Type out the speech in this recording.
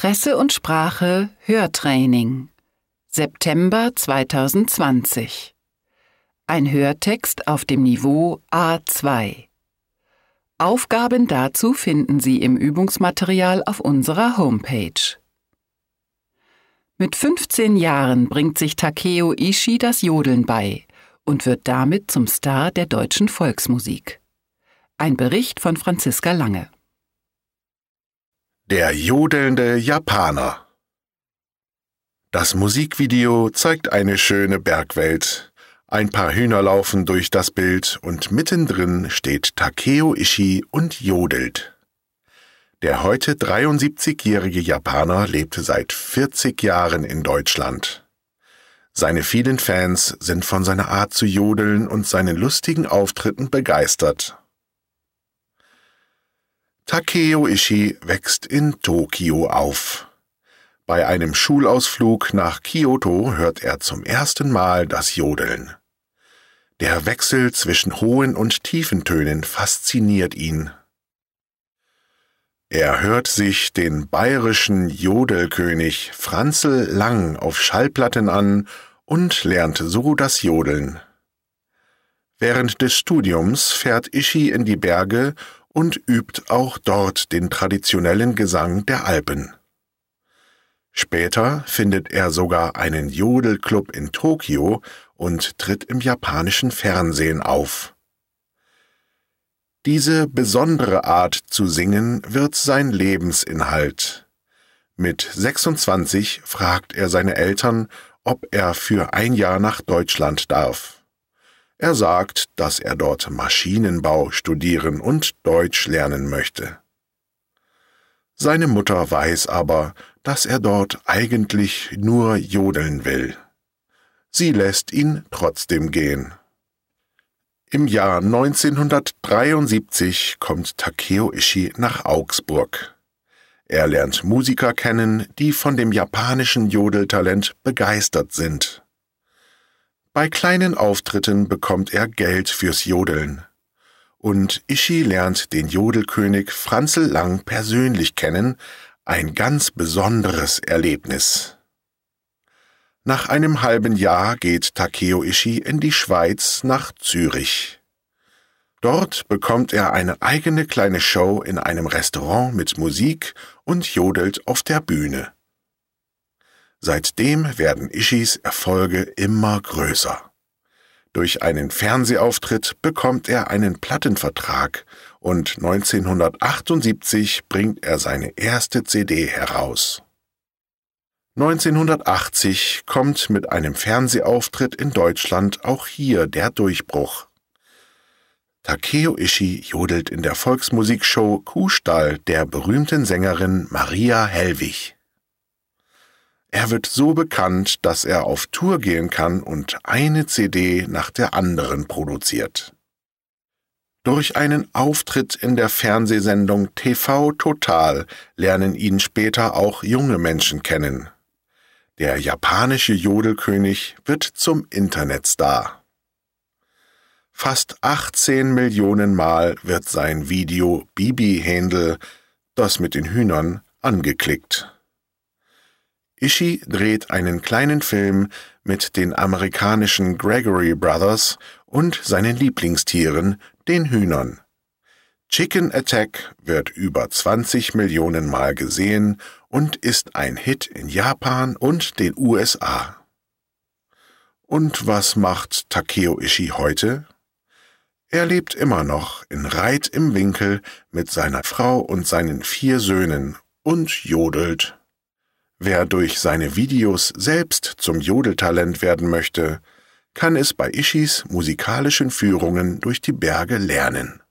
Presse und Sprache Hörtraining September 2020. Ein Hörtext auf dem Niveau A2. Aufgaben dazu finden Sie im Übungsmaterial auf unserer Homepage. Mit 15 Jahren bringt sich Takeo Ishii das Jodeln bei und wird damit zum Star der deutschen Volksmusik. Ein Bericht von Franziska Lange. Der jodelnde Japaner. Das Musikvideo zeigt eine schöne Bergwelt. Ein paar Hühner laufen durch das Bild und mittendrin steht Takeo Ishii und jodelt. Der heute 73-jährige Japaner lebte seit 40 Jahren in Deutschland. Seine vielen Fans sind von seiner Art zu jodeln und seinen lustigen Auftritten begeistert. Takeo Ishii wächst in Tokio auf. Bei einem Schulausflug nach Kyoto hört er zum ersten Mal das Jodeln. Der Wechsel zwischen hohen und tiefen Tönen fasziniert ihn. Er hört sich den bayerischen Jodelkönig Franzl Lang auf Schallplatten an und lernt so das Jodeln. Während des Studiums fährt Ishii in die Berge und übt auch dort den traditionellen Gesang der Alpen. Später findet er sogar einen Jodelclub in Tokio und tritt im japanischen Fernsehen auf. Diese besondere Art zu singen wird sein Lebensinhalt. Mit 26 fragt er seine Eltern, ob er für ein Jahr nach Deutschland darf. Er sagt, dass er dort Maschinenbau studieren und Deutsch lernen möchte. Seine Mutter weiß aber, dass er dort eigentlich nur jodeln will. Sie lässt ihn trotzdem gehen. Im Jahr 1973 kommt Takeo Ishii nach Augsburg. Er lernt Musiker kennen, die von dem japanischen Jodeltalent begeistert sind. Bei kleinen Auftritten bekommt er Geld fürs Jodeln. Und Ishii lernt den Jodelkönig Franzl Lang persönlich kennen, ein ganz besonderes Erlebnis. Nach einem halben Jahr geht Takeo Ishii in die Schweiz nach Zürich. Dort bekommt er eine eigene kleine Show in einem Restaurant mit Musik und jodelt auf der Bühne. Seitdem werden Ishiis Erfolge immer größer. Durch einen Fernsehauftritt bekommt er einen Plattenvertrag und 1978 bringt er seine erste CD heraus. 1980 kommt mit einem Fernsehauftritt in Deutschland auch hier der Durchbruch. Takeo Ishii jodelt in der Volksmusikshow Kuhstall der berühmten Sängerin Maria Helwig. Er wird so bekannt, dass er auf Tour gehen kann und eine CD nach der anderen produziert. Durch einen Auftritt in der Fernsehsendung TV Total lernen ihn später auch junge Menschen kennen. Der japanische Jodelkönig wird zum Internetstar. Fast 18 Millionen Mal wird sein Video Bibi Händel, das mit den Hühnern, angeklickt. Ishii dreht einen kleinen Film mit den amerikanischen Gregory Brothers und seinen Lieblingstieren, den Hühnern. Chicken Attack wird über 20 Millionen Mal gesehen und ist ein Hit in Japan und den USA. Und was macht Takeo Ishii heute? Er lebt immer noch in Reit im Winkel mit seiner Frau und seinen 4 Söhnen und jodelt. Wer durch seine Videos selbst zum Jodeltalent werden möchte, kann es bei Ishiis musikalischen Führungen durch die Berge lernen.